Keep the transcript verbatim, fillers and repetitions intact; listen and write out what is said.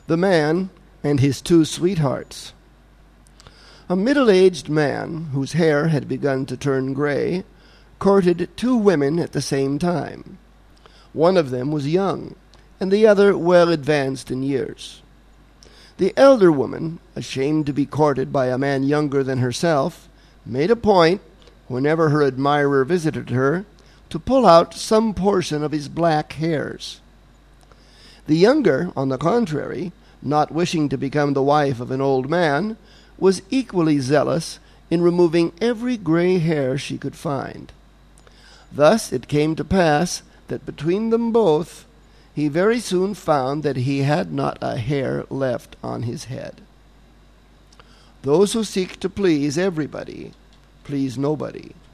The Man and His Two Sweethearts. A middle-aged man, whose hair had begun to turn gray, courted two women at the same time. One of them was young, and the other well advanced in years. The elder woman, ashamed to be courted by a man younger than herself, made a point, whenever her admirer visited her, to pull out some portion of his black hairs. The younger, on the contrary, not wishing to become the wife of an old man, was equally zealous in removing every gray hair she could find. Thus it came to pass that between them both he very soon found that he had not a hair left on his head. Those who seek to please everybody please nobody.